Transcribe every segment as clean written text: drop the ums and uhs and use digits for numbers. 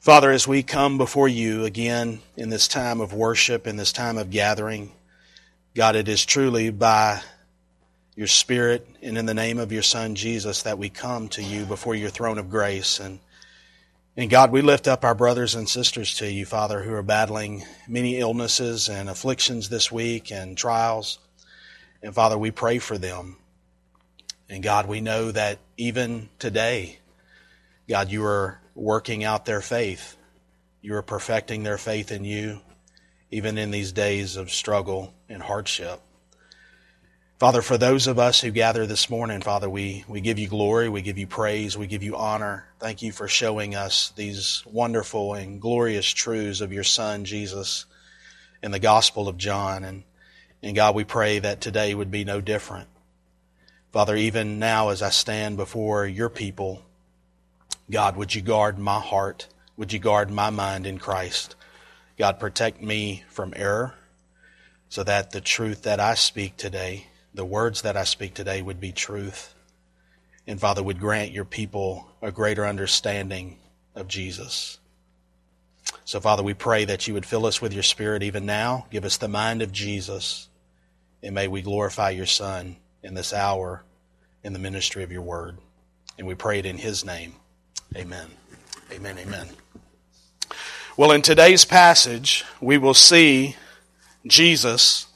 Father, as we come before you again in this time of worship, in this time of gathering, God, it is truly by your Spirit and in the name of your Son, Jesus, that we come to you before your throne of grace. And God, we lift up our brothers and sisters to you, Father, who are battling many illnesses and afflictions this week and trials. And Father, we pray for them. And God, we know that even today, God, you are working out their faith. You are perfecting their faith in you, even in these days of struggle and hardship. Father, for those of us who gather this morning, Father, we give you glory, we give you praise, we give you honor. Thank you for showing us these wonderful and glorious truths of your Son, Jesus, in the Gospel of John. And God, we pray that today would be no different. Father, even now as I stand before your people, God, would you guard my heart? Would you guard my mind in Christ? God, protect me from error so that the truth that I speak today, the words that I speak today would be truth. And Father, would grant your people a greater understanding of Jesus. So Father, we pray that you would fill us with your Spirit even now. Give us the mind of Jesus. And may we glorify your Son in this hour in the ministry of your word. And we pray it in his name. Amen. Amen. Amen. Well, in today's passage, we will see Jesus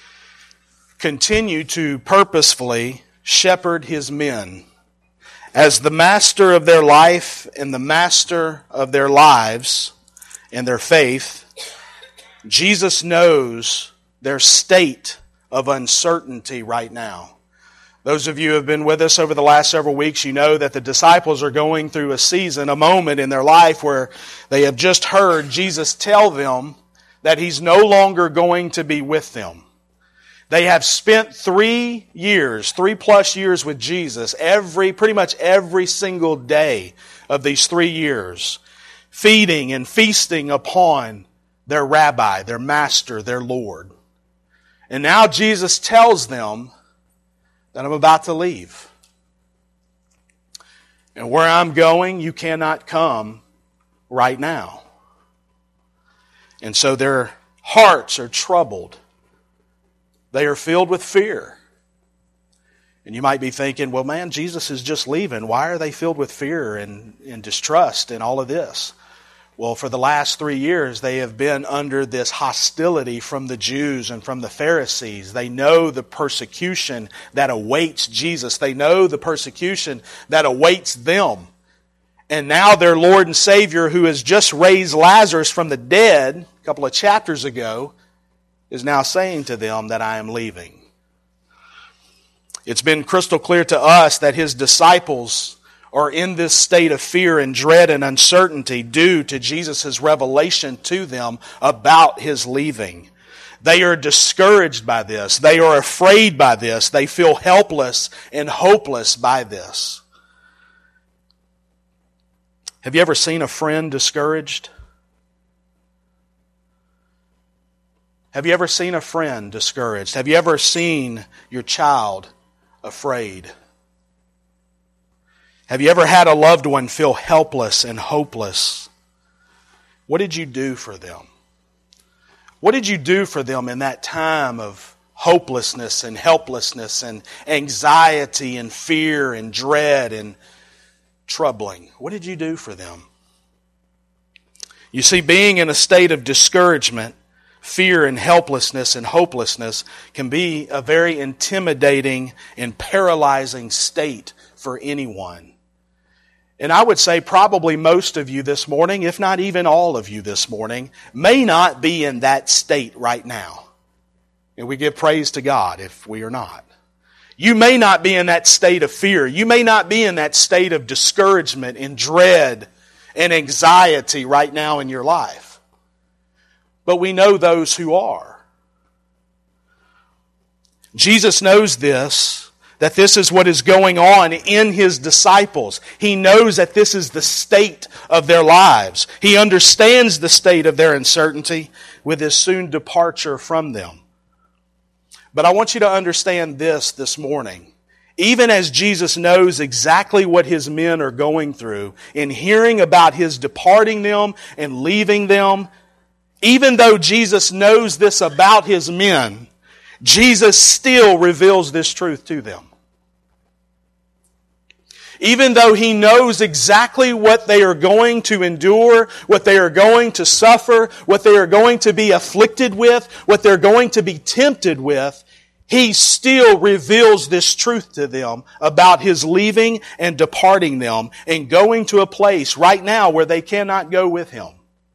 continue to purposefully shepherd his men. As the master of their life and the master of their lives and their faith, Jesus knows their state of uncertainty right now. Those of you who have been with us over the last several weeks, you know that the disciples are going through a season, a moment in their life where they have just heard Jesus tell them that he's no longer going to be with them. They have spent 3 years, 3+ years with Jesus, pretty much every single day of these 3 years, feeding and feasting upon their rabbi, their master, their Lord. And now Jesus tells them that I'm about to leave. And where I'm going, you cannot come right now. And so their hearts are troubled. They are filled with fear. And you might be thinking, well, man, Jesus is just leaving. Why are they filled with fear and distrust and all of this? Well, for the last 3 years, they have been under this hostility from the Jews and from the Pharisees. They know the persecution that awaits Jesus. They know the persecution that awaits them. And now their Lord and Savior, who has just raised Lazarus from the dead a couple of chapters ago, is now saying to them that I am leaving. It's been crystal clear to us that his disciples are in this state of fear and dread and uncertainty due to Jesus' revelation to them about his leaving. They are discouraged by this. They are afraid by this. They feel helpless and hopeless by this. Have you ever seen a friend discouraged? Have you ever seen a friend discouraged? Have you ever seen your child afraid? Have you ever had a loved one feel helpless and hopeless? What did you do for them? What did you do for them in that time of hopelessness and helplessness and anxiety and fear and dread and troubling? What did you do for them? You see, being in a state of discouragement, fear and helplessness and hopelessness can be a very intimidating and paralyzing state for anyone. And I would say probably most of you this morning, if not even all of you this morning, may not be in that state right now. And we give praise to God if we are not. You may not be in that state of fear. You may not be in that state of discouragement and dread and anxiety right now in your life. But we know those who are. Jesus knows this, that this is what is going on in his disciples. He knows that this is the state of their lives. He understands the state of their uncertainty with his soon departure from them. But I want you to understand this morning. Even as Jesus knows exactly what his men are going through, in hearing about his departing them and leaving them, even though Jesus knows this about his men, Jesus still reveals this truth to them. Even though he knows exactly what they are going to endure, what they are going to suffer, what they are going to be afflicted with, what they're going to be tempted with, he still reveals this truth to them about his leaving and departing them and going to a place right now where they cannot go with him.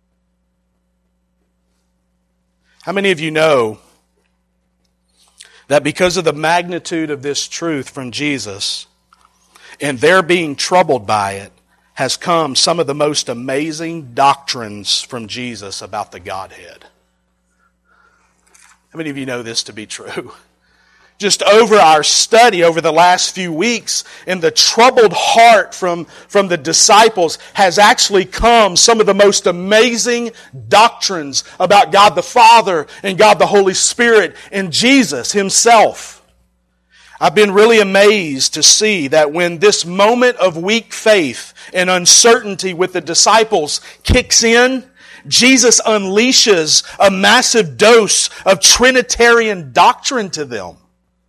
How many of you know that because of the magnitude of this truth from Jesus, and their being troubled by it, has come some of the most amazing doctrines from Jesus about the Godhead? How many of you know this to be true? Just over our study over the last few weeks, in the troubled heart from the disciples has actually come some of the most amazing doctrines about God the Father and God the Holy Spirit and Jesus himself. I've been really amazed to see that when this moment of weak faith and uncertainty with the disciples kicks in, Jesus unleashes a massive dose of Trinitarian doctrine to them.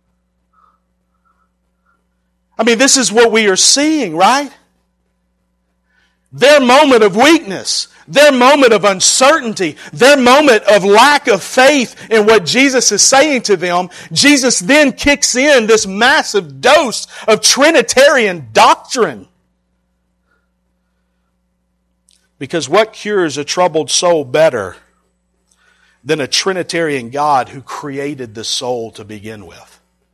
I mean, this is what we are seeing, right? Their moment of weakness, their moment of uncertainty, their moment of lack of faith in what Jesus is saying to them, Jesus then kicks in this massive dose of Trinitarian doctrine. Because what cures a troubled soul better than a Trinitarian God who created the soul to begin with?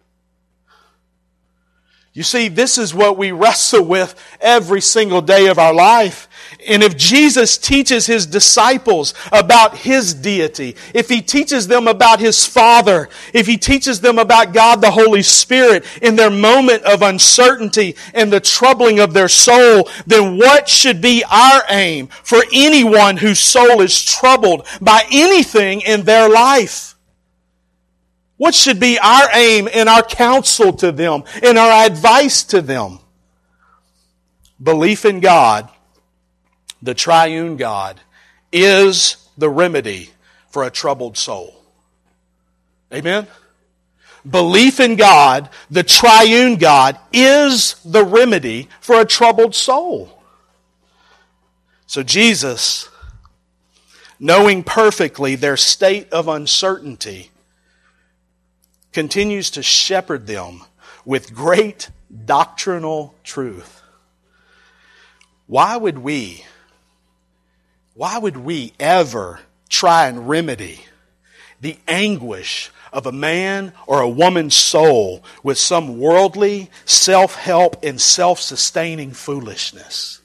You see, this is what we wrestle with every single day of our life. And if Jesus teaches his disciples about his deity, if he teaches them about his Father, if he teaches them about God the Holy Spirit in their moment of uncertainty and the troubling of their soul, then what should be our aim for anyone whose soul is troubled by anything in their life? What should be our aim and our counsel to them and our advice to them? Belief in God, the triune God, is the remedy for a troubled soul. Amen? Belief in God, the triune God, is the remedy for a troubled soul. So Jesus, knowing perfectly their state of uncertainty, continues to shepherd them with great doctrinal truth. Why would we ever try and remedy the anguish of a man or a woman's soul with some worldly, self-help, and self-sustaining foolishness?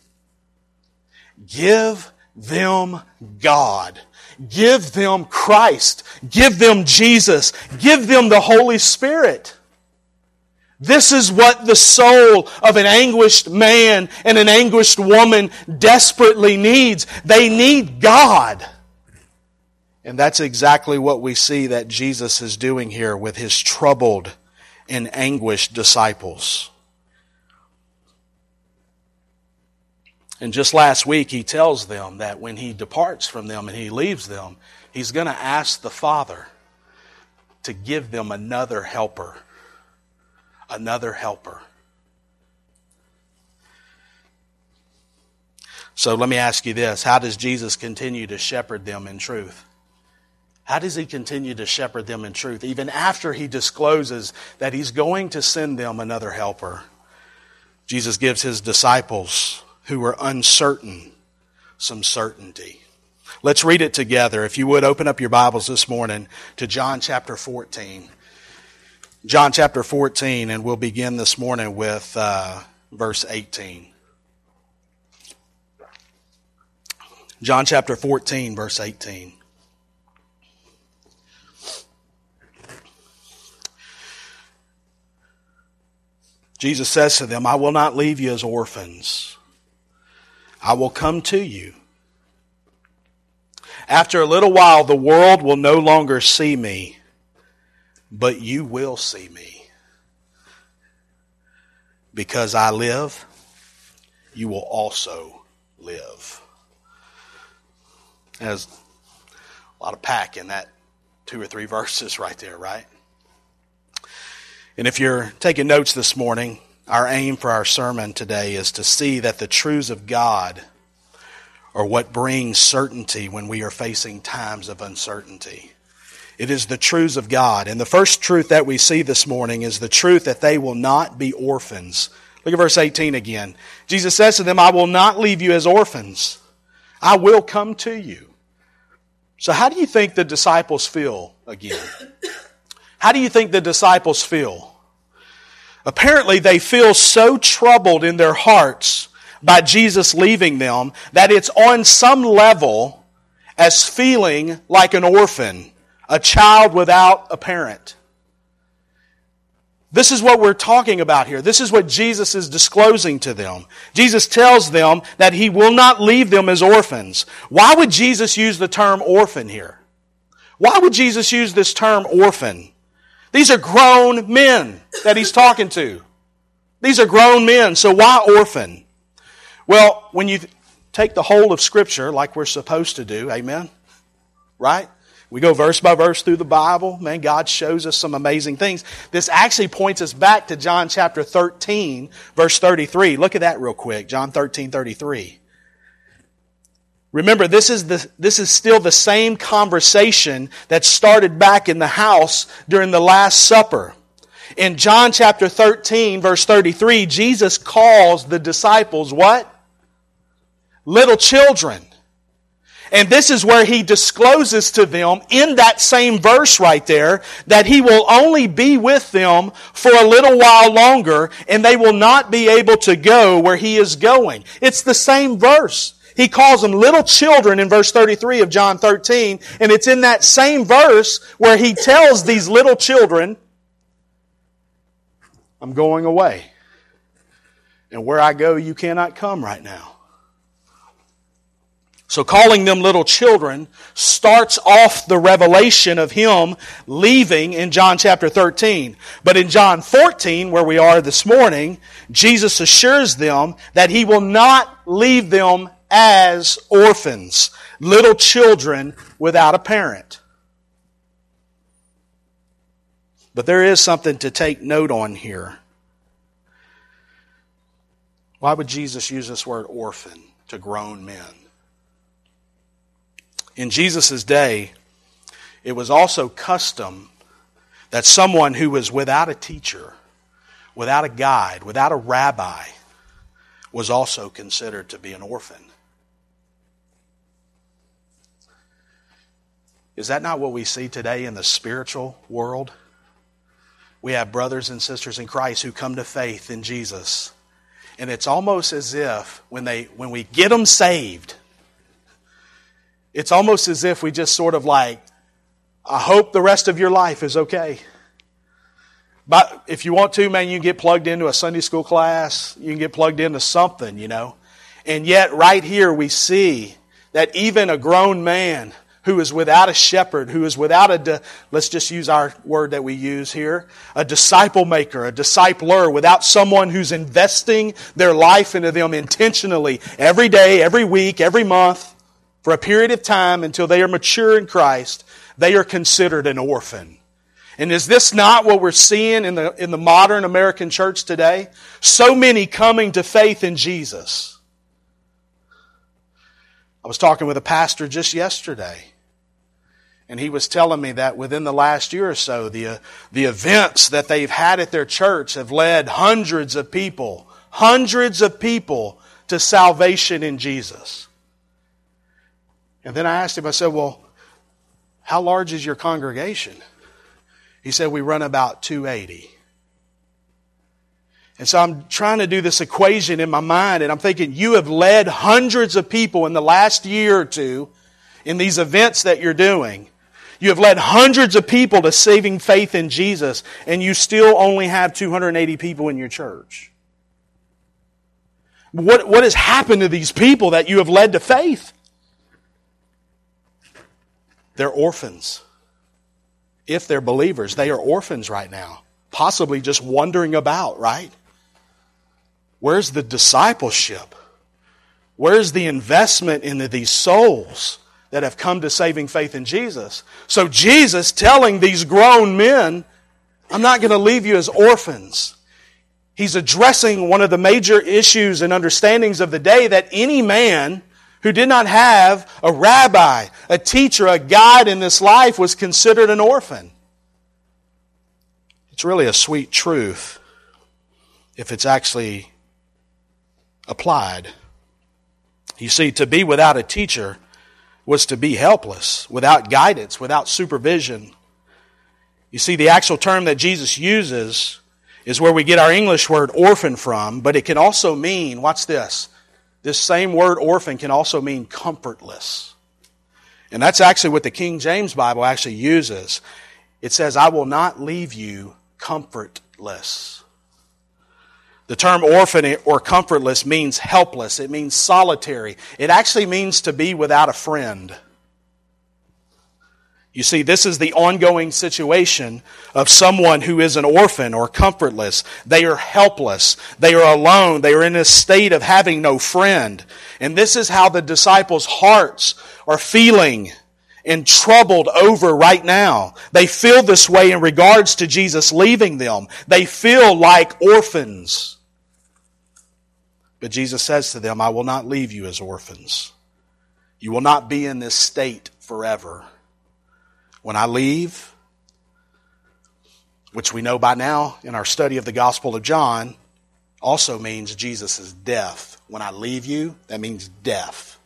Give them God. Give them Christ. Give them Jesus. Give them the Holy Spirit. This is what the soul of an anguished man and an anguished woman desperately needs. They need God. And that's exactly what we see that Jesus is doing here with his troubled and anguished disciples. And just last week, he tells them that when he departs from them and he leaves them, he's going to ask the Father to give them another helper. Another helper. So let me ask you this. How does Jesus continue to shepherd them in truth? How does he continue to shepherd them in truth, even after he discloses that he's going to send them another helper? Jesus gives his disciples who were uncertain some certainty. Let's read it together. If you would, open up your Bibles this morning to John chapter 14. John chapter 14, and we'll begin this morning with verse 18. John chapter 14, verse 18. Jesus says to them, I will not leave you as orphans. I will come to you. After a little while, the world will no longer see me, but you will see me. because I live, you will also live. There's a lot of pack in that 2 or 3 verses right there, right? And if you're taking notes this morning, our aim for our sermon today is to see that the truths of God are what brings certainty when we are facing times of uncertainty. It is the truths of God. And the first truth that we see this morning is the truth that they will not be orphans. Look at verse 18 again. Jesus says to them, I will not leave you as orphans. I will come to you. So how do you think the disciples feel again? How do you think the disciples feel? Apparently they feel so troubled in their hearts by Jesus leaving them that it's on some level as feeling like an orphan, a child without a parent. This is what we're talking about here. This is what Jesus is disclosing to them. Jesus tells them that He will not leave them as orphans. Why would Jesus use the term orphan here? Why would Jesus use this term orphan? These are grown men that He's talking to. These are grown men, so why orphan? Well, when you take the whole of Scripture like we're supposed to do, amen? Right? We go verse by verse through the Bible. Man, God shows us some amazing things. This actually points us back to John chapter 13, verse 33. Look at that real quick. John 13:33. Remember, this is still the same conversation that started back in the house during the Last Supper. In John chapter 13, verse 33, Jesus calls the disciples what? Little children. And this is where He discloses to them in that same verse right there that He will only be with them for a little while longer and they will not be able to go where He is going. It's the same verse. He calls them little children in verse 33 of John 13, and it's in that same verse where He tells these little children, I'm going away. And where I go, you cannot come right now. So calling them little children starts off the revelation of Him leaving in John chapter 13. But in John 14, where we are this morning, Jesus assures them that He will not leave them as orphans, little children without a parent. But there is something to take note on here. Why would Jesus use this word orphan to grown men? In Jesus' day, it was also custom that someone who was without a teacher, without a guide, without a rabbi, was also considered to be an orphan. Is that not what we see today in the spiritual world? We have brothers and sisters in Christ who come to faith in Jesus. And it's almost as if when we get them saved, it's almost as if we just sort of like, I hope the rest of your life is okay. But if you want to, man, you can get plugged into a Sunday school class. You can get plugged into something, you know. And yet right here we see that even a grown man who is without a shepherd, who is without let's just use our word that we use here, a disciple maker, a discipler, without someone who's investing their life into them intentionally every day, every week, every month, for a period of time until they are mature in Christ, they are considered an orphan. And is this not what we're seeing in the modern American church today? So many coming to faith in Jesus. I was talking with a pastor just yesterday, and he was telling me that within the last year or so, the events that they've had at their church have led hundreds of people to salvation in Jesus. And then I asked him, I said, well, how large is your congregation? He said, we run about 280. And so I'm trying to do this equation in my mind, and I'm thinking, you have led hundreds of people in the last year or two in these events that you're doing. You have led hundreds of people to saving faith in Jesus, and you still only have 280 people in your church. What has happened to these people that you have led to faith? They're orphans. If they're believers, they are orphans right now. Possibly just wandering about, right? Where's the discipleship? Where's the investment into these souls that have come to saving faith in Jesus? So Jesus telling these grown men, I'm not going to leave you as orphans. He's addressing one of the major issues and understandings of the day, that any man who did not have a rabbi, a teacher, a guide in this life was considered an orphan. It's really a sweet truth if it's actually applied. You see, to be without a teacher was to be helpless, without guidance, without supervision. You see, the actual term that Jesus uses is where we get our English word orphan from, but it can also mean, watch this, this same word orphan can also mean comfortless. And that's actually what the King James Bible actually uses. It says, I will not leave you comfortless. The term orphan or comfortless means helpless. It means solitary. It actually means to be without a friend. You see, this is the ongoing situation of someone who is an orphan or comfortless. They are helpless. They are alone. They are in a state of having no friend. And this is how the disciples' hearts are feeling and troubled over right now. They feel this way in regards to Jesus leaving them. They feel like orphans. But Jesus says to them, I will not leave you as orphans. You will not be in this state forever. When I leave, which we know by now in our study of the Gospel of John, also means Jesus' death. When I leave you, that means death.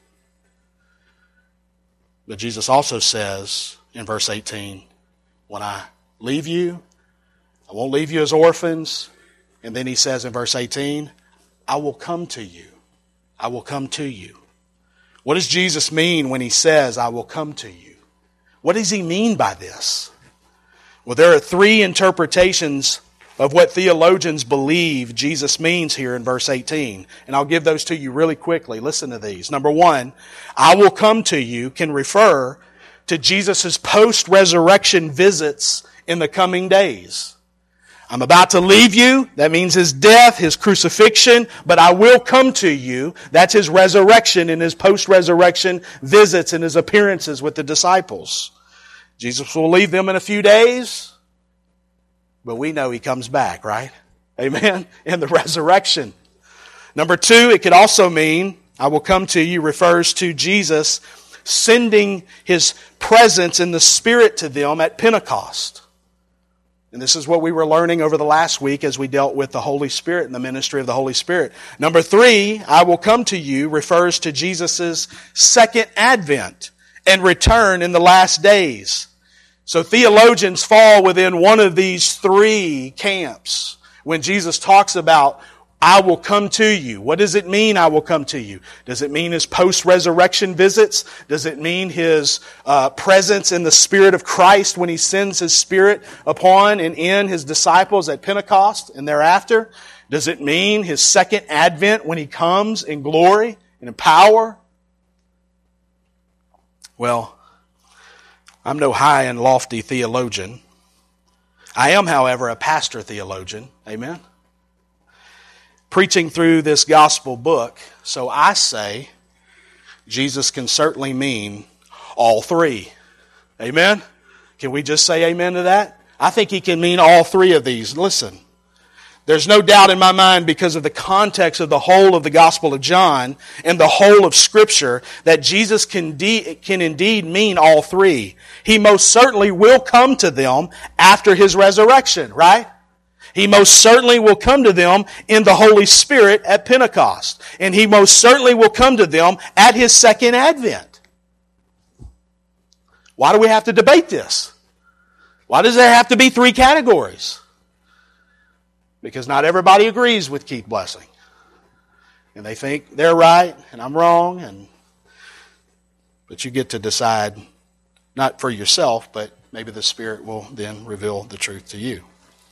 But Jesus also says in verse 18, when I leave you, I won't leave you as orphans. And then he says in verse 18, I will come to you. I will come to you. What does Jesus mean when he says, I will come to you? What does he mean by this? Well, there are three interpretations of what theologians believe Jesus means here in verse 18. And I'll give those to you really quickly. Listen to these. Number one, I will come to you can refer to Jesus' post-resurrection visits in the coming days. I'm about to leave you. That means his death, his crucifixion, but I will come to you. That's his resurrection and his post-resurrection visits and his appearances with the disciples. Jesus will leave them in a few days, but we know he comes back, right? Amen? In the resurrection. Number two, it could also mean, I will come to you, refers to Jesus sending his presence in the Spirit to them at Pentecost. And this is what we were learning over the last week as we dealt with the Holy Spirit and the ministry of the Holy Spirit. Number three, I will come to you, refers to Jesus' second advent and return in the last days. So theologians fall within one of these three camps when Jesus talks about, I will come to you. What does it mean, I will come to you? Does it mean his post-resurrection visits? Does it mean his presence in the Spirit of Christ when he sends his Spirit upon and in his disciples at Pentecost and thereafter? Does it mean his second advent when he comes in glory and in power? Well, I'm no high and lofty theologian. I am, however, a pastor theologian. Amen? Preaching through this gospel book, so I say Jesus can certainly mean all three. Amen? Can we just say amen to that? I think he can mean all three of these. Listen, there's no doubt in my mind because of the context of the whole of the Gospel of John and the whole of Scripture that Jesus can indeed mean all three. He most certainly will come to them after his resurrection, right? He most certainly will come to them in the Holy Spirit at Pentecost. And he most certainly will come to them at his second advent. Why do we have to debate this? Why does there have to be three categories? Because not everybody agrees with Keith Blessing. And they think they're right and I'm wrong. But you get to decide, not for yourself, but maybe the Spirit will then reveal the truth to you.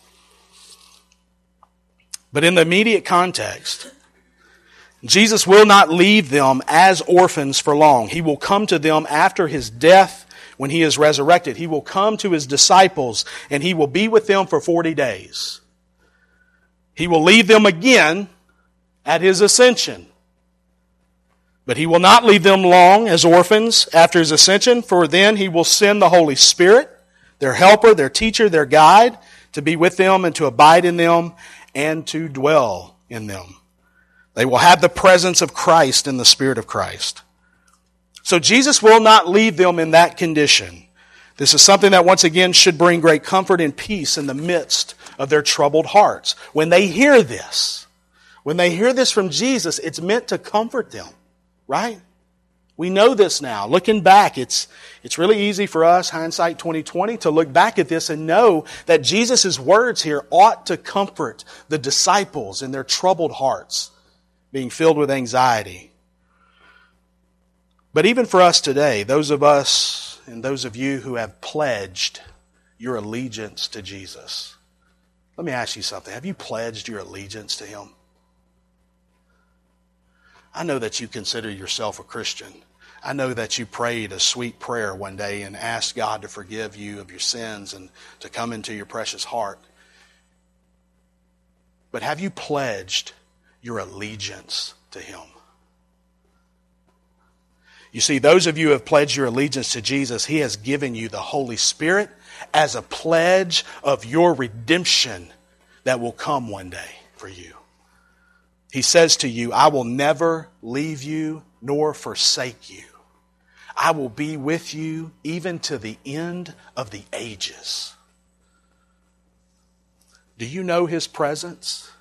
But in the immediate context, Jesus will not leave them as orphans for long. He will come to them after his death when he is resurrected. He will come to his disciples and he will be with them for 40 days. He will leave them again at His ascension. But He will not leave them long as orphans after His ascension, for then He will send the Holy Spirit, their helper, their teacher, their guide, to be with them and to abide in them and to dwell in them. They will have the presence of Christ and the Spirit of Christ. So Jesus will not leave them in that condition. This is something that once again should bring great comfort and peace in the midst of their troubled hearts. When they hear this from Jesus, it's meant to comfort them, right? We know this now. Looking back, it's really easy for us, hindsight 2020, to look back at this and know that Jesus' words here ought to comfort the disciples in their troubled hearts, being filled with anxiety. But even for us today, those of us and those of you who have pledged your allegiance to Jesus, let me ask you something. Have you pledged your allegiance to Him? I know that you consider yourself a Christian. I know that you prayed a sweet prayer one day and asked God to forgive you of your sins and to come into your precious heart. But have you pledged your allegiance to Him? You see, those of you who have pledged your allegiance to Jesus, He has given you the Holy Spirit as a pledge of your redemption that will come one day for you. He says to you, I will never leave you nor forsake you. I will be with you even to the end of the ages. Do you know His presence?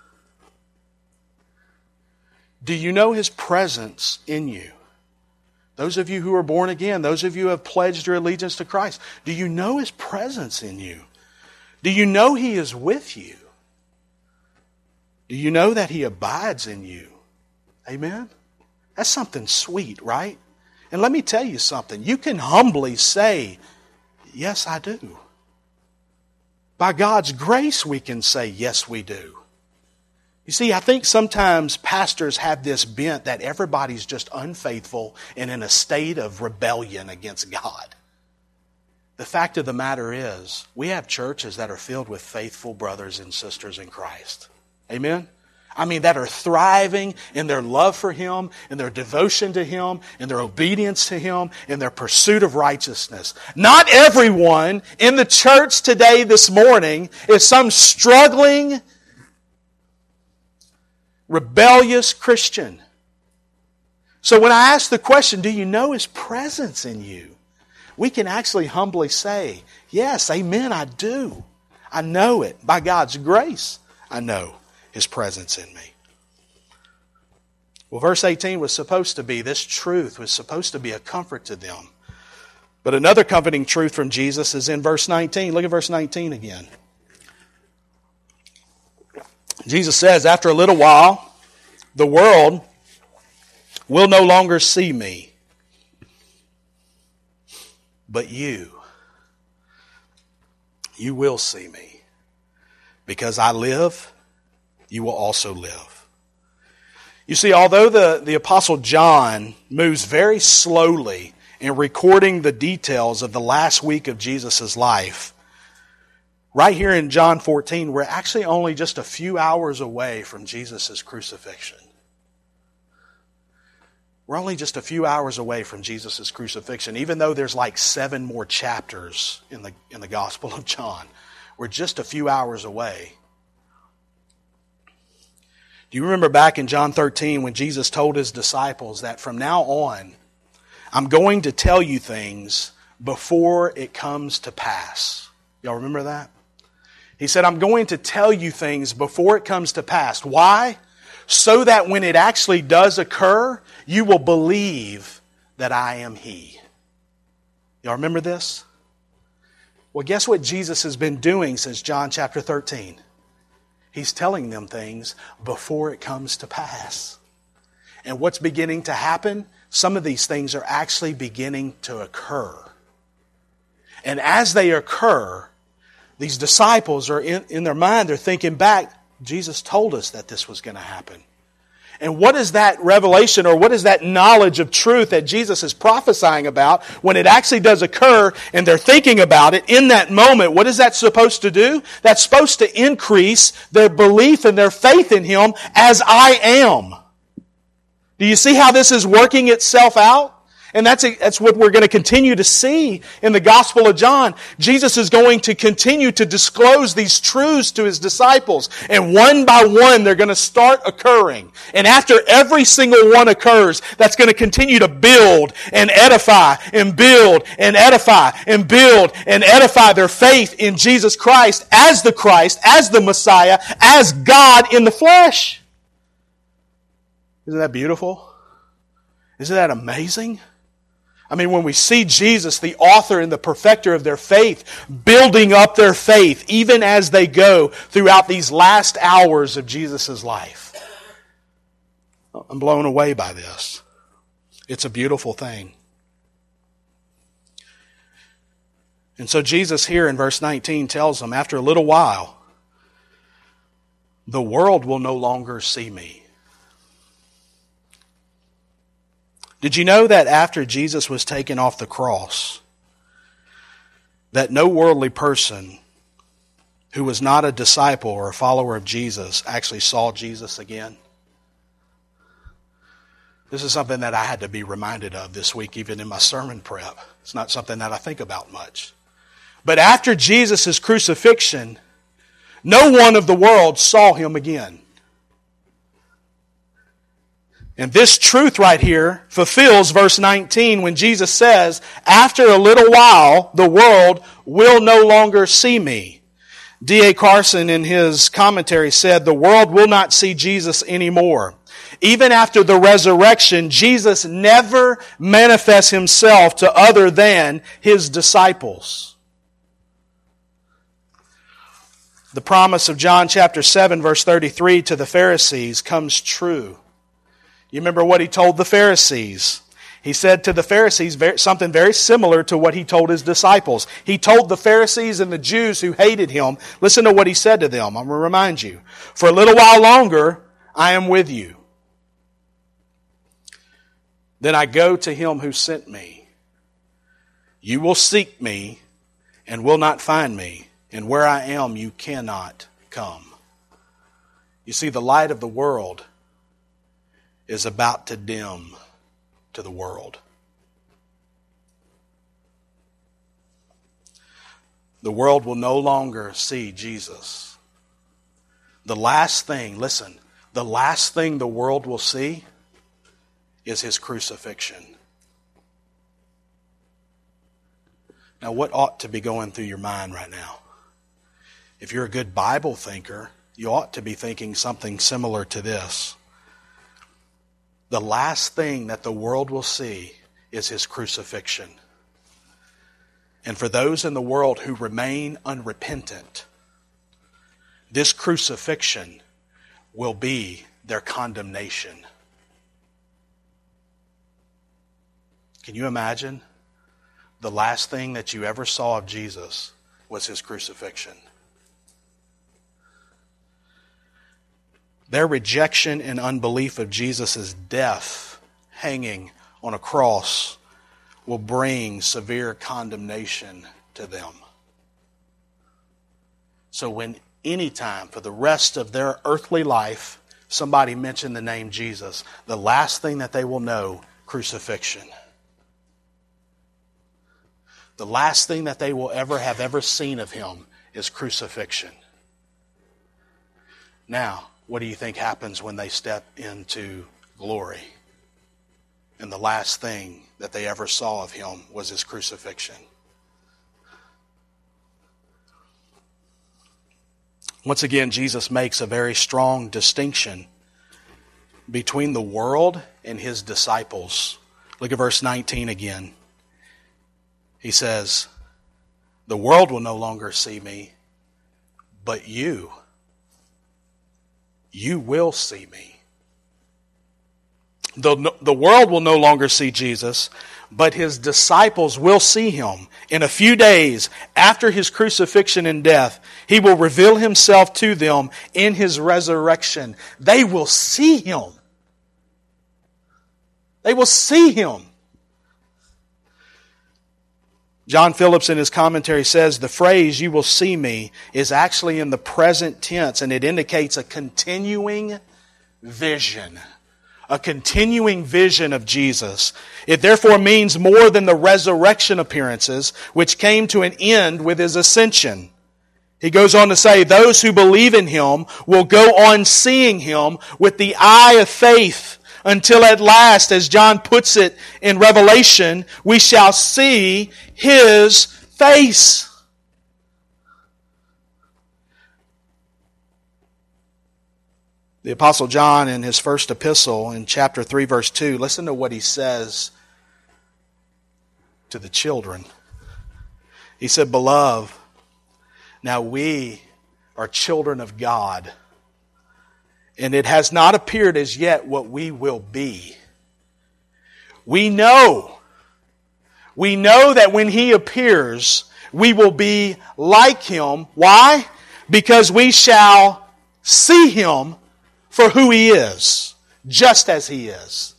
Do you know His presence in you? Those of you who are born again, those of you who have pledged your allegiance to Christ, do you know His presence in you? Do you know He is with you? Do you know that He abides in you? Amen? That's something sweet, right? And let me tell you something. You can humbly say, yes, I do. By God's grace, we can say, yes, we do. You see, I think sometimes pastors have this bent that everybody's just unfaithful and in a state of rebellion against God. The fact of the matter is, we have churches that are filled with faithful brothers and sisters in Christ. Amen? I mean, that are thriving in their love for Him, in their devotion to Him, in their obedience to Him, in their pursuit of righteousness. Not everyone in the church today, this morning, is some struggling, rebellious Christian. So when I ask the question, do you know His presence in you? We can actually humbly say, yes, amen, I do. I know it. By God's grace, I know His presence in me. Well, verse 18 was supposed to be, this truth was supposed to be a comfort to them. But another comforting truth from Jesus is in verse 19. Look at verse 19 again. Jesus says, after a little while, the world will no longer see me, but you will see me. Because I live, you will also live. You see, although the Apostle John moves very slowly in recording the details of the last week of Jesus' life, right here in John 14, we're actually only just a few hours away from Jesus' crucifixion. We're only just a few hours away from Jesus' crucifixion, even though there's like 7 more chapters in the Gospel of John. We're just a few hours away. Do you remember back in John 13 when Jesus told His disciples that from now on, I'm going to tell you things before it comes to pass? Y'all remember that? He said, I'm going to tell you things before it comes to pass. Why? So that when it actually does occur, you will believe that I am He. Y'all remember this? Well, guess what Jesus has been doing since John chapter 13? He's telling them things before it comes to pass. And what's beginning to happen? Some of these things are actually beginning to occur. And as they occur, these disciples are in their mind, they're thinking back, Jesus told us that this was going to happen. And what is that revelation, or what is that knowledge of truth that Jesus is prophesying about when it actually does occur and they're thinking about it in that moment? What is that supposed to do? That's supposed to increase their belief and their faith in Him as I am. Do you see how this is working itself out? And that's what we're going to continue to see in the Gospel of John. Jesus is going to continue to disclose these truths to His disciples. And one by one, they're going to start occurring. And after every single one occurs, that's going to continue to build and edify and build and edify and build and edify their faith in Jesus Christ, as the Messiah, as God in the flesh. Isn't that beautiful? Isn't that amazing? I mean, when we see Jesus, the author and the perfecter of their faith, building up their faith, even as they go throughout these last hours of Jesus' life. I'm blown away by this. It's a beautiful thing. And so Jesus here in verse 19 tells them, after a little while, the world will no longer see me. Did you know that after Jesus was taken off the cross, that no worldly person who was not a disciple or a follower of Jesus actually saw Jesus again? This is something that I had to be reminded of this week, even in my sermon prep. It's not something that I think about much. But after Jesus' crucifixion, no one of the world saw Him again. And this truth right here fulfills verse 19 when Jesus says, after a little while, the world will no longer see me. D.A. Carson in his commentary said, the world will not see Jesus anymore. Even after the resurrection, Jesus never manifests Himself to other than His disciples. The promise of John chapter 7 verse 33 to the Pharisees comes true. You remember what He told the Pharisees? He said to the Pharisees something very similar to what He told His disciples. He told the Pharisees and the Jews who hated Him, listen to what He said to them. I'm going to remind you. For a little while longer, I am with you. Then I go to Him who sent me. You will seek me and will not find me. And where I am, you cannot come. You see, the light of the world is about to dim to the world. The world will no longer see Jesus. The last thing the world will see is His crucifixion. Now, what ought to be going through your mind right now? If you're a good Bible thinker, you ought to be thinking something similar to this. The last thing that the world will see is His crucifixion. And for those in the world who remain unrepentant, this crucifixion will be their condemnation. Can you imagine? The last thing that you ever saw of Jesus was His crucifixion. Their rejection and unbelief of Jesus' death hanging on a cross will bring severe condemnation to them. So when anytime for the rest of their earthly life somebody mentioned the name Jesus, the last thing that they will know, crucifixion. The last thing that they will have ever seen of Him is crucifixion. Now, what do you think happens when they step into glory? And the last thing that they ever saw of Him was His crucifixion. Once again, Jesus makes a very strong distinction between the world and His disciples. Look at verse 19 again. He says, the world will no longer see me, but you will see me. The world will no longer see Jesus, but His disciples will see Him. In a few days after His crucifixion and death, He will reveal Himself to them in His resurrection. They will see Him. They will see Him. John Phillips in his commentary says the phrase, "you will see me," is actually in the present tense, and it indicates a continuing vision. A continuing vision of Jesus. It therefore means more than the resurrection appearances, which came to an end with His ascension. He goes on to say, those who believe in Him will go on seeing Him with the eye of faith until at last, as John puts it in Revelation, we shall see His face. The Apostle John in his first epistle in chapter 3 verse 2, listen to what he says to the children. He said, "Beloved, now we are children of God, and it has not appeared as yet what we will be. We know that when He appears, we will be like Him." Why? Because we shall see Him for who He is, just as He is.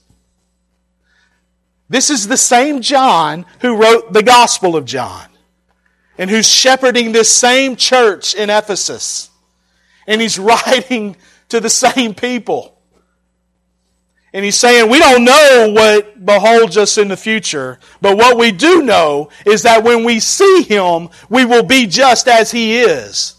This is the same John who wrote the Gospel of John, and who's shepherding this same church in Ephesus. And he's writing to the same people. And he's saying, we don't know what beholds us in the future, but what we do know is that when we see Him, we will be just as He is.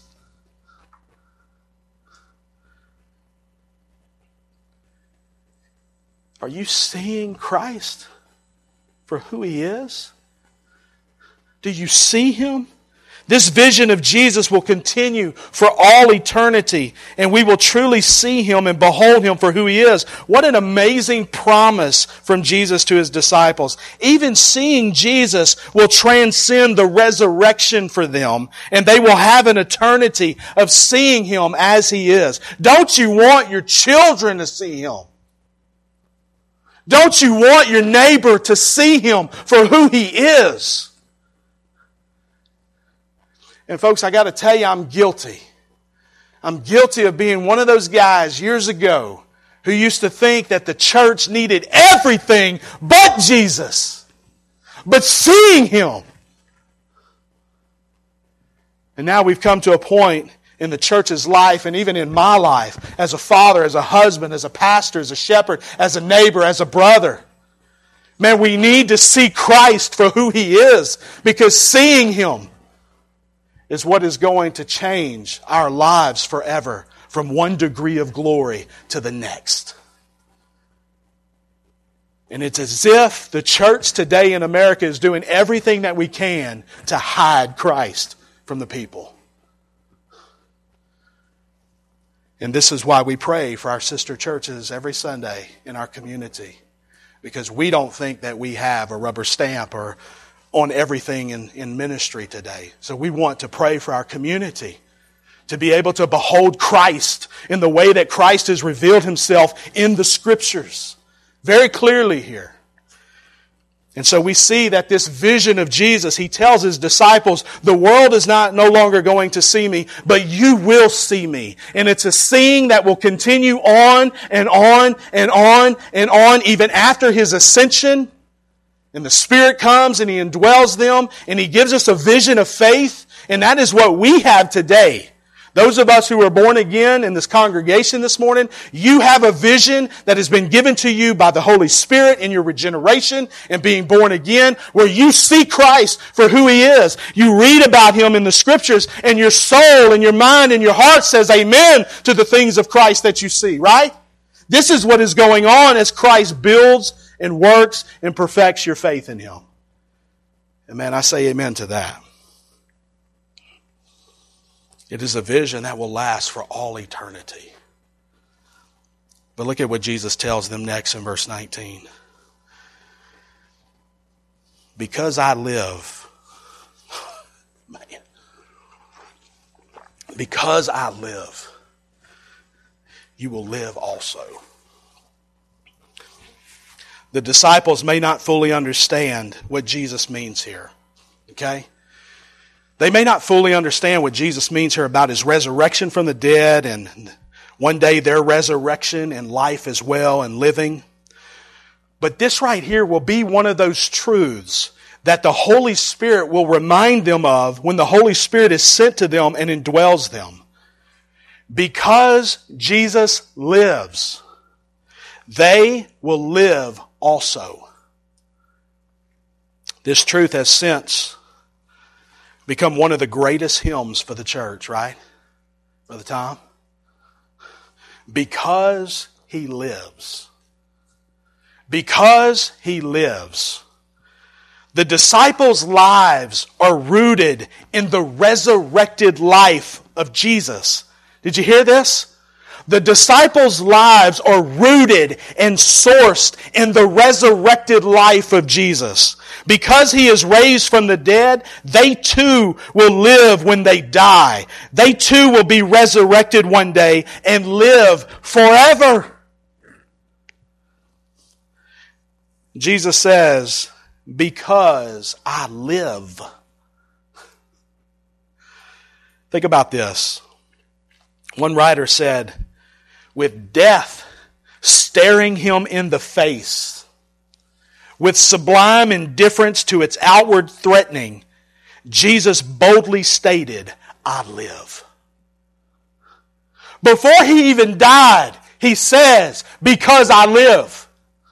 Are you seeing Christ for who He is? Do you see Him? This vision of Jesus will continue for all eternity, and we will truly see Him and behold Him for who He is. What an amazing promise from Jesus to His disciples. Even seeing Jesus will transcend the resurrection for them, and they will have an eternity of seeing Him as He is. Don't you want your children to see Him? Don't you want your neighbor to see Him for who He is? And folks, I got to tell you, I'm guilty. I'm guilty of being one of those guys years ago who used to think that the church needed everything but Jesus, but seeing Him. And now we've come to a point in the church's life, and even in my life, as a father, as a husband, as a pastor, as a shepherd, as a neighbor, as a brother. Man, we need to see Christ for who He is, because seeing Him is what is going to change our lives forever, from one degree of glory to the next. And it's as if the church today in America is doing everything that we can to hide Christ from the people. And this is why we pray for our sister churches every Sunday in our community. Because we don't think that we have a rubber stamp or on everything in ministry today. So we want to pray for our community to be able to behold Christ in the way that Christ has revealed Himself in the Scriptures. Very clearly here. And so we see that this vision of Jesus, He tells His disciples, the world is no longer going to see me, but you will see me. And it's a seeing that will continue on and on and on and on, even after His ascension. And the Spirit comes and He indwells them, and He gives us a vision of faith. And that is what we have today. Those of us who are born again in this congregation this morning, you have a vision that has been given to you by the Holy Spirit in your regeneration and being born again, where you see Christ for who He is. You read about Him in the Scriptures, and your soul and your mind and your heart says amen to the things of Christ that you see, right? This is what is going on as Christ builds and works and perfects your faith in Him. And man, I say amen to that. It is a vision that will last for all eternity. But look at what Jesus tells them next in verse 19. Because I live, man, because I live, you will live also. The disciples may not fully understand what Jesus means here. Okay? They may not fully understand what Jesus means here about His resurrection from the dead and one day their resurrection and life as well and living. But this right here will be one of those truths that the Holy Spirit will remind them of when the Holy Spirit is sent to them and indwells them. Because Jesus lives, they will live also. This truth has since become one of the greatest hymns for the church, right, Brother Tom? Because He lives. Because He lives. The disciples' lives are rooted in the resurrected life of Jesus. Did you hear this? The disciples' lives are rooted and sourced in the resurrected life of Jesus. Because He is raised from the dead, they too will live when they die. They too will be resurrected one day and live forever. Jesus says, because I live. Think about this. One writer said, with death staring him in the face, with sublime indifference to its outward threatening, Jesus boldly stated, I live. Before He even died, He says, because I live.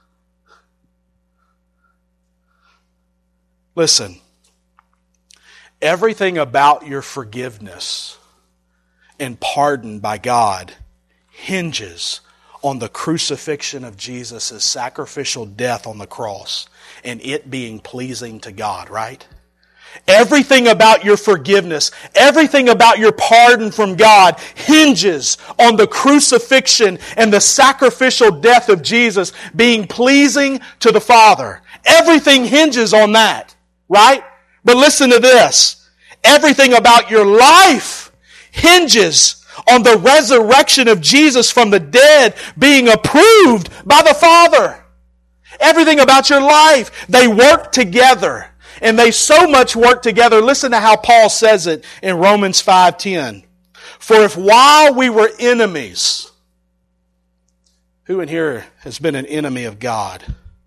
Listen, everything about your forgiveness and pardon by God hinges on the crucifixion of Jesus' sacrificial death on the cross and it being pleasing to God, right? Everything about your forgiveness, everything about your pardon from God hinges on the crucifixion and the sacrificial death of Jesus being pleasing to the Father. Everything hinges on that, right? But listen to this. Everything about your life hinges on the resurrection of Jesus from the dead being approved by the Father. Everything about your life, they work together. And they so much work together. Listen to how Paul says it in Romans 5:10. For if while we were enemies, who in here has been an enemy of God?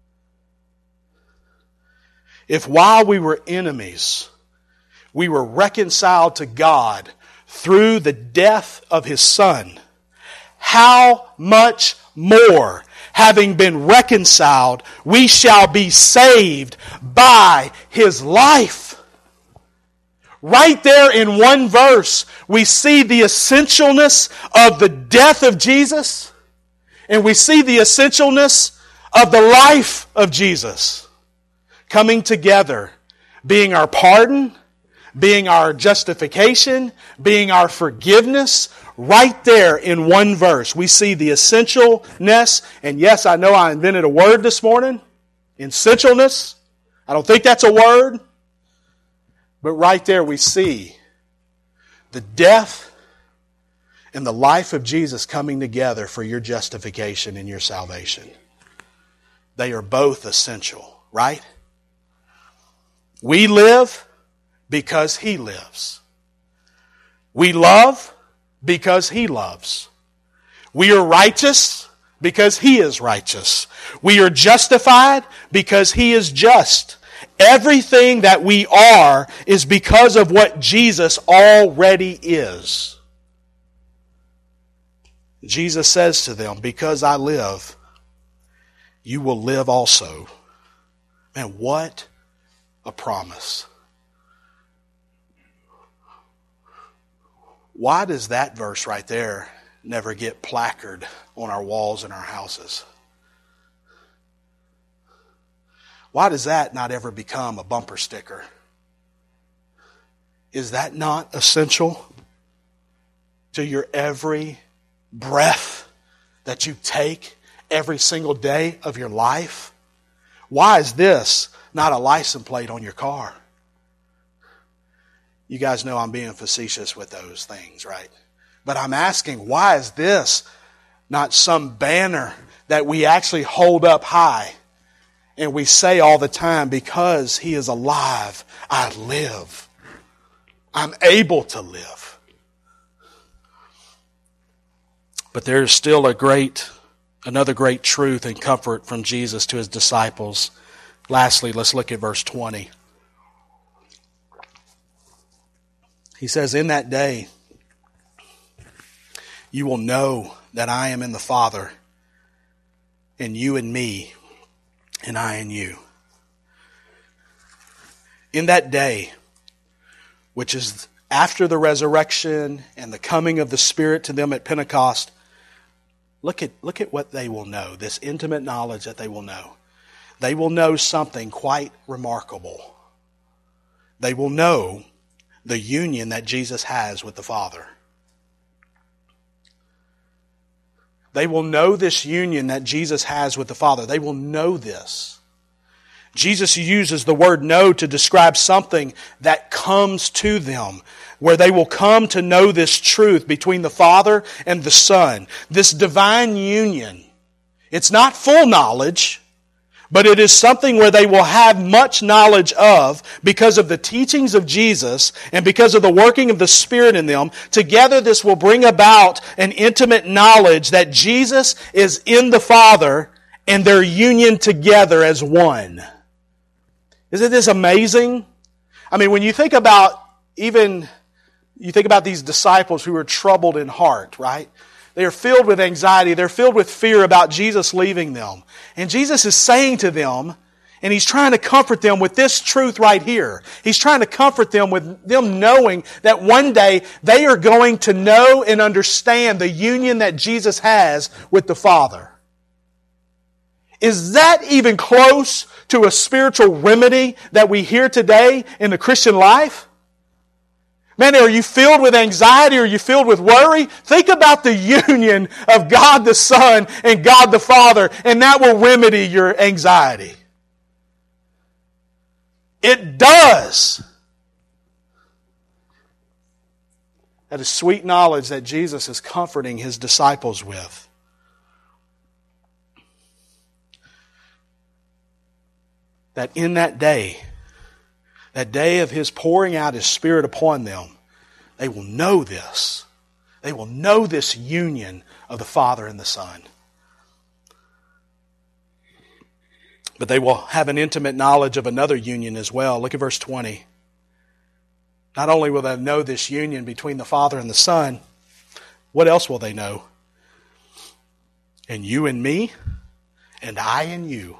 If while we were enemies, we were reconciled to God through the death of His Son, how much more, having been reconciled, we shall be saved by His life. Right there in one verse, we see the essentialness of the death of Jesus, and we see the essentialness of the life of Jesus coming together, being our pardon, being our justification, being our forgiveness. Right there in one verse, we see the essentialness. And yes, I know I invented a word this morning. Essentialness. I don't think that's a word. But right there we see the death and the life of Jesus coming together for your justification and your salvation. They are both essential, right? We live because He lives. We love because He loves. We are righteous because He is righteous. We are justified because He is just. Everything that we are is because of what Jesus already is. Jesus says to them, because I live, you will live also. Man, what a promise. Why does that verse right there never get placarded on our walls in our houses? Why does that not ever become a bumper sticker? Is that not essential to your every breath that you take every single day of your life? Why is this not a license plate on your car? You guys know I'm being facetious with those things, right? But I'm asking, why is this not some banner that we actually hold up high and we say all the time, because He is alive, I live. I'm able to live. But there's still a great Another great truth and comfort from Jesus to his disciples. Lastly, let's look at verse 20. He says, in that day, you will know that I am in the Father, and you in me, and I in you. In that day, which is after the resurrection and the coming of the Spirit to them at Pentecost, look at what they will know, this intimate knowledge that they will know. They will know something quite remarkable. They will know the union that Jesus has with the Father. They will know this union that Jesus has with the Father. They will know this. Jesus uses the word know to describe something that comes to them, where they will come to know this truth between the Father and the Son. This divine union. It's not full knowledge, but it is something where they will have much knowledge of because of the teachings of Jesus and because of the working of the Spirit in them. Together this will bring about an intimate knowledge that Jesus is in the Father and their union together as one. Isn't this amazing? I mean, when you think about these disciples who are troubled in heart, right? They are filled with anxiety. They're filled with fear about Jesus leaving them. And Jesus is saying to them, and He's trying to comfort them with this truth right here. He's trying to comfort them with them knowing that one day they are going to know and understand the union that Jesus has with the Father. Is that even close to a spiritual remedy that we hear today in the Christian life? Man, are you filled with anxiety? Are you filled with worry? Think about the union of God the Son and God the Father, and that will remedy your anxiety. It does. That is sweet knowledge that Jesus is comforting His disciples with. That in that day of His pouring out His Spirit upon them, they will know this. They will know this union of the Father and the Son. But they will have an intimate knowledge of another union as well. Look at verse 20. Not only will they know this union between the Father and the Son, what else will they know? And you and me, and I and you.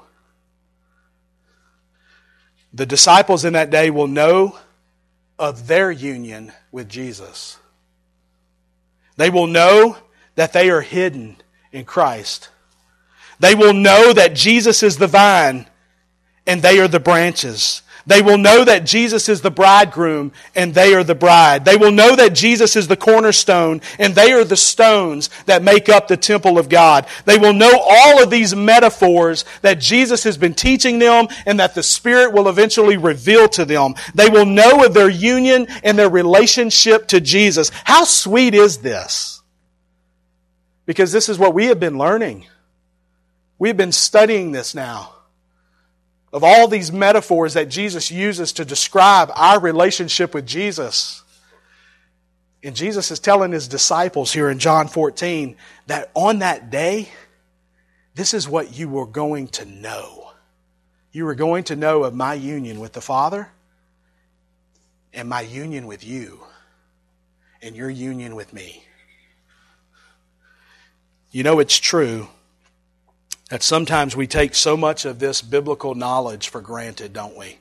The disciples in that day will know of their union with Jesus. They will know that they are hidden in Christ. They will know that Jesus is the vine and they are the branches. They will know that Jesus is the bridegroom and they are the bride. They will know that Jesus is the cornerstone and they are the stones that make up the temple of God. They will know all of these metaphors that Jesus has been teaching them and that the Spirit will eventually reveal to them. They will know of their union and their relationship to Jesus. How sweet is this? Because this is what we have been learning. We have been studying this now. Of all these metaphors that Jesus uses to describe our relationship with Jesus. And Jesus is telling His disciples here in John 14 that on that day, this is what you were going to know. You were going to know of my union with the Father and my union with you and your union with me. You know, it's true that sometimes we take so much of this biblical knowledge for granted, don't we?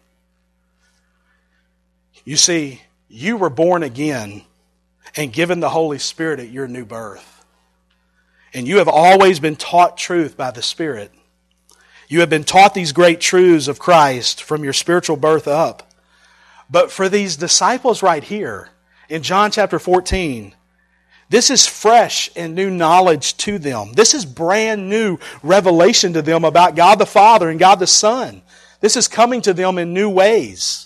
You see, you were born again and given the Holy Spirit at your new birth. And you have always been taught truth by the Spirit. You have been taught these great truths of Christ from your spiritual birth up. But for these disciples right here, in John chapter 14, this is fresh and new knowledge to them. This is brand new revelation to them about God the Father and God the Son. This is coming to them in new ways.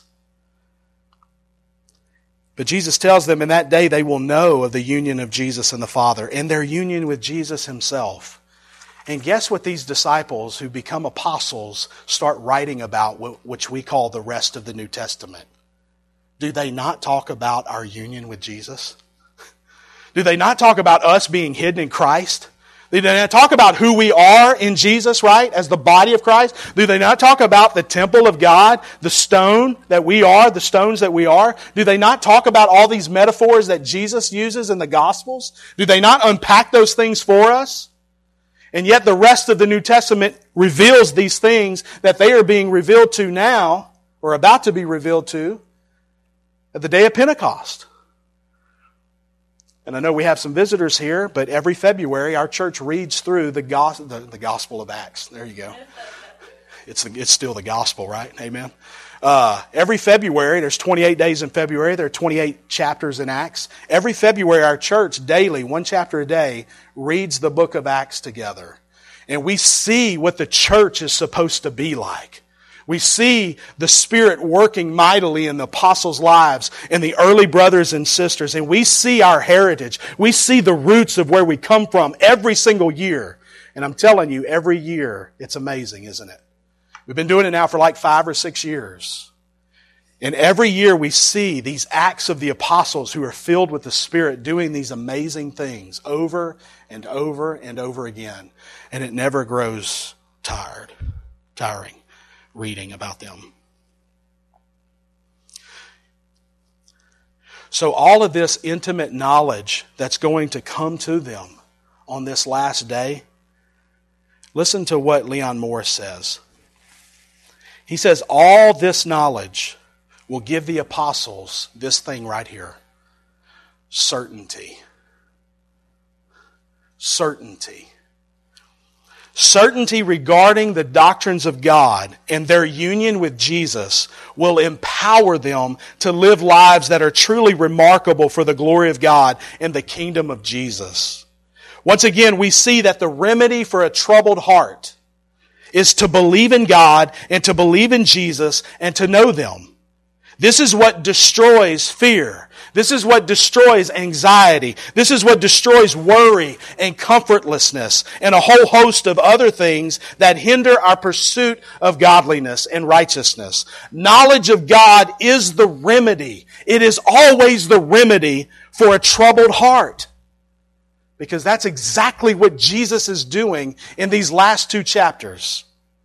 But Jesus tells them in that day they will know of the union of Jesus and the Father and their union with Jesus Himself. And guess what these disciples who become apostles start writing about, which we call the rest of the New Testament? Do they not talk about our union with Jesus? Do they not talk about us being hidden in Christ? Do they not talk about who we are in Jesus, right? As the body of Christ? Do they not talk about the temple of God, the stone that we are, the stones that we are? Do they not talk about all these metaphors that Jesus uses in the Gospels? Do they not unpack those things for us? And yet the rest of the New Testament reveals these things that they are being revealed to now, or about to be revealed to, at the day of Pentecost. And I know we have some visitors here, but every February our church reads through the Gospel of Acts. There you go. It's still the Gospel, right? Amen. Every February, there's 28 days in February. There are 28 chapters in Acts. Every February our church daily, one chapter a day, reads the book of Acts together. And we see what the church is supposed to be like. We see the Spirit working mightily in the apostles' lives and the early brothers and sisters. And we see our heritage. We see the roots of where we come from every single year. And I'm telling you, every year, it's amazing, isn't it? We've been doing it now for like 5 or 6 years. And every year we see these acts of the apostles who are filled with the Spirit doing these amazing things over and over and over again. And it never grows tiring. Reading about them. So all of this intimate knowledge that's going to come to them on this last day, listen to what Leon Morris says. He says, all this knowledge will give the apostles this thing right here. Certainty. Certainty. Certainty regarding the doctrines of God and their union with Jesus will empower them to live lives that are truly remarkable for the glory of God and the kingdom of Jesus. Once again, we see that the remedy for a troubled heart is to believe in God and to believe in Jesus and to know them. This is what destroys fear. This is what destroys anxiety. This is what destroys worry and comfortlessness and a whole host of other things that hinder our pursuit of godliness and righteousness. Knowledge of God is the remedy. It is always the remedy for a troubled heart. Because that's exactly what Jesus is doing in these last 2 chapters.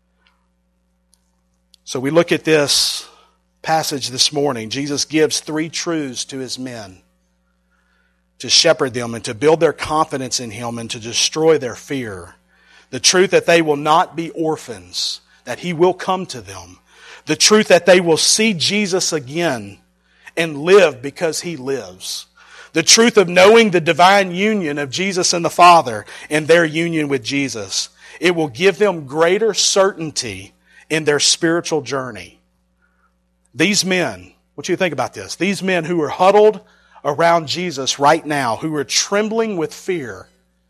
So we look at this passage this morning. Jesus gives 3 truths to His men to shepherd them and to build their confidence in Him and to destroy their fear. The truth that they will not be orphans, that He will come to them. The truth that they will see Jesus again and live because He lives. The truth of knowing the divine union of Jesus and the Father and their union with Jesus. It will give them greater certainty in their spiritual journey. These men, what do you think about this? These men who are huddled around Jesus right now, who are trembling with fear,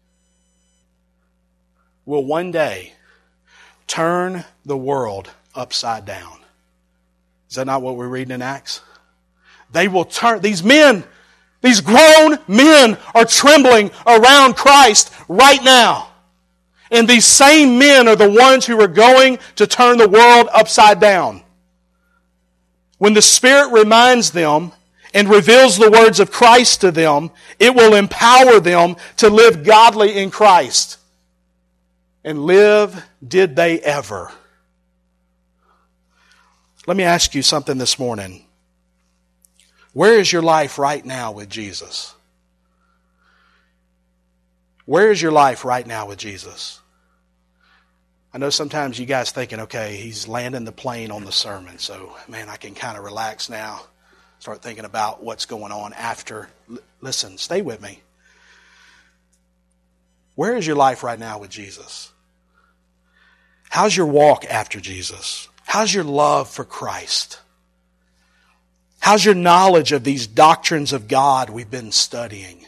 will one day turn the world upside down. Is that not what we're reading in Acts? They will turn, these men, these grown men are trembling around Christ right now. And these same men are the ones who are going to turn the world upside down. When the Spirit reminds them and reveals the words of Christ to them, it will empower them to live godly in Christ. And live, did they ever? Let me ask you something this morning. Where is your life right now with Jesus? Where is your life right now with Jesus? I know sometimes you guys thinking, okay, he's landing the plane on the sermon, so, man, I can kind of relax now, start thinking about what's going on after. Listen, stay with me. Where is your life right now with Jesus? How's your walk after Jesus? How's your love for Christ? How's your knowledge of these doctrines of God we've been studying?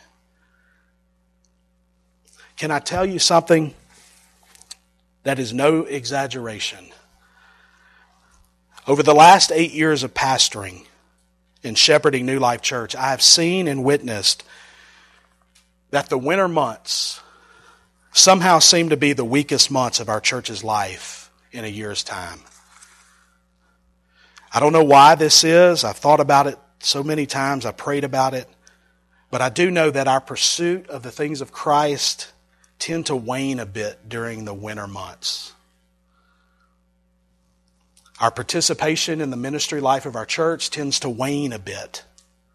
Can I tell you something that is no exaggeration? Over the last 8 years of pastoring and shepherding New Life Church, I have seen and witnessed that the winter months somehow seem to be the weakest months of our church's life in a year's time. I don't know why this is. I've thought about it so many times. I prayed about it. But I do know that our pursuit of the things of Christ tend to wane a bit during the winter months. Our participation in the ministry life of our church tends to wane a bit.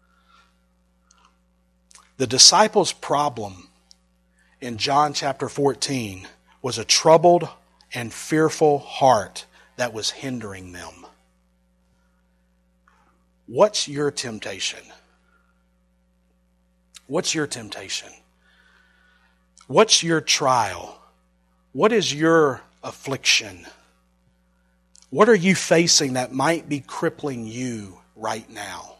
The disciples' problem in John chapter 14 was a troubled and fearful heart that was hindering them. What's your temptation? What's your temptation? What's your trial? What is your affliction? What are you facing that might be crippling you right now?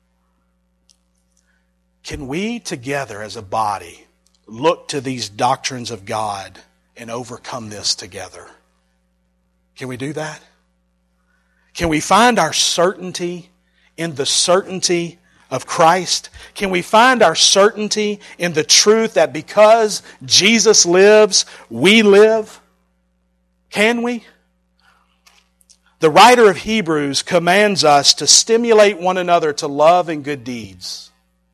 Can we together as a body look to these doctrines of God and overcome this together? Can we do that? Can we find our certainty in the certainty of Christ? Can we find our certainty in the truth that because Jesus lives, we live? Can we? The writer of Hebrews commands us to stimulate one another to love and good deeds.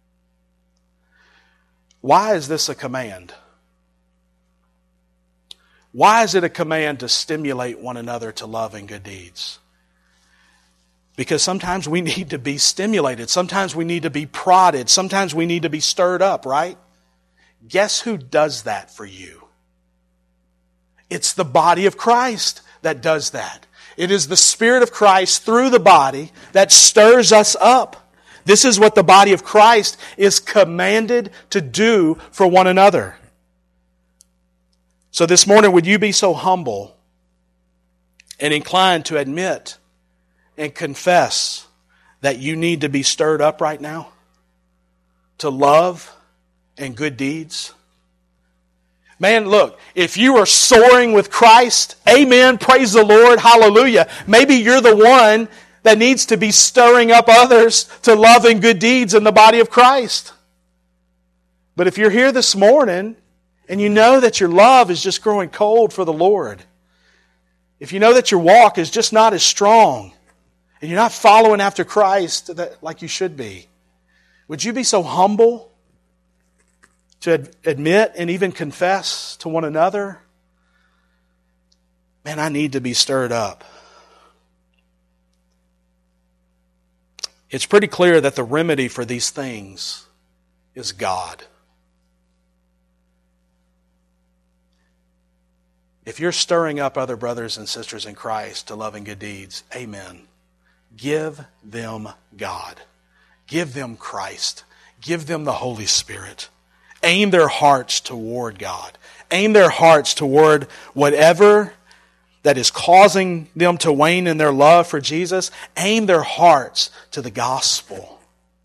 Why is this a command? Why is it a command to stimulate one another to love and good deeds? Because sometimes we need to be stimulated. Sometimes we need to be prodded. Sometimes we need to be stirred up, right? Guess who does that for you? It's the body of Christ that does that. It is the Spirit of Christ through the body that stirs us up. This is what the body of Christ is commanded to do for one another. So this morning, would you be so humble and inclined to admit and confess that you need to be stirred up right now to love and good deeds? Man, look, if you are soaring with Christ, amen, praise the Lord, hallelujah. Maybe you're the one that needs to be stirring up others to love and good deeds in the body of Christ. But if you're here this morning and you know that your love is just growing cold for the Lord, if you know that your walk is just not as strong and you're not following after Christ like you should be, would you be so humble to admit and even confess to one another, man, I need to be stirred up. It's pretty clear that the remedy for these things is God. If you're stirring up other brothers and sisters in Christ to love and good deeds, amen. Give them God. Give them Christ. Give them the Holy Spirit. Aim their hearts toward God. Aim their hearts toward whatever that is causing them to wane in their love for Jesus. Aim their hearts to the gospel.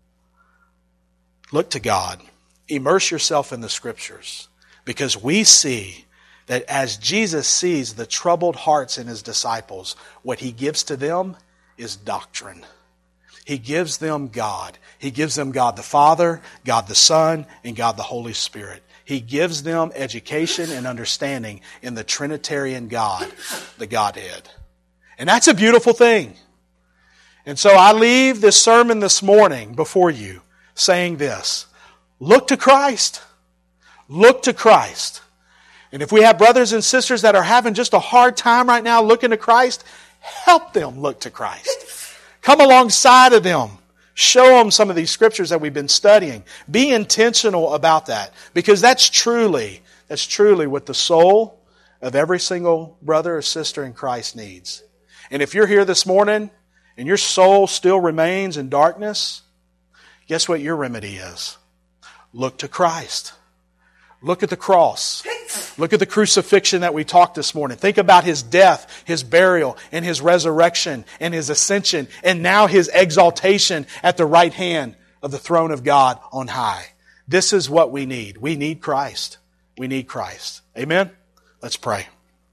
Look to God. Immerse yourself in the Scriptures, because we see that as Jesus sees the troubled hearts in His disciples, what He gives to them is doctrine. He gives them God. He gives them God the Father, God the Son, and God the Holy Spirit. He gives them education and understanding in the Trinitarian God, the Godhead. And that's a beautiful thing. And so I leave this sermon this morning before you saying this: look to Christ. Look to Christ. And if we have brothers and sisters that are having just a hard time right now looking to Christ, help them look to Christ. Come alongside of them. Show them some of these scriptures that we've been studying. Be intentional about that, because that's truly what the soul of every single brother or sister in Christ needs. And if you're here this morning and your soul still remains in darkness, guess what your remedy is? Look to Christ. Look at the cross. Look at the crucifixion that we talked this morning. Think about His death, His burial, and His resurrection, and His ascension, and now His exaltation at the right hand of the throne of God on high. This is what we need. We need Christ. We need Christ. Amen? Let's pray.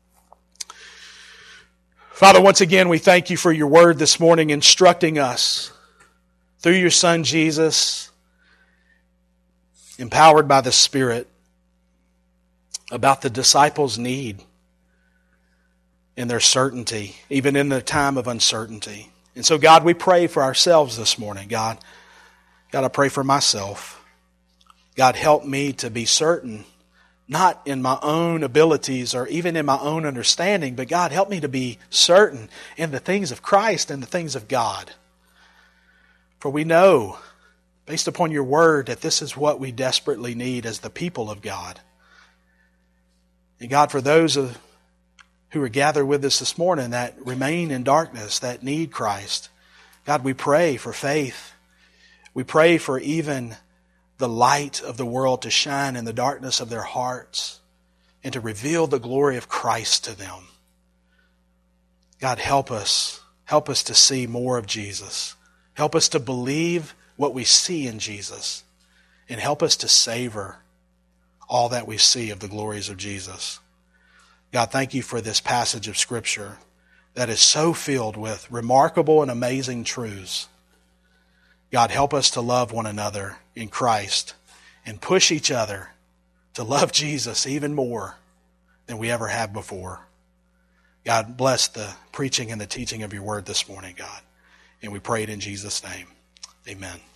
Father, once again, we thank You for Your word this morning, instructing us through Your Son Jesus, empowered by the Spirit, about the disciples' need and their certainty, even in the time of uncertainty. And so, God, we pray for ourselves this morning. God, I pray for myself. God, help me to be certain not in my own abilities or even in my own understanding, but God, help me to be certain in the things of Christ and the things of God. For we know, based upon your word, that this is what we desperately need as the people of God. And God, for those who are gathered with us this morning that remain in darkness, that need Christ, God, we pray for faith. We pray for even the light of the world to shine in the darkness of their hearts and to reveal the glory of Christ to them. God, help us. Help us to see more of Jesus. Help us to believe what we see in Jesus. And help us to savor all that we see of the glories of Jesus. God, thank you for this passage of Scripture that is so filled with remarkable and amazing truths. God, help us to love one another in Christ and push each other to love Jesus even more than we ever have before. God, bless the preaching and the teaching of your word this morning, God. And we pray it in Jesus' name. Amen.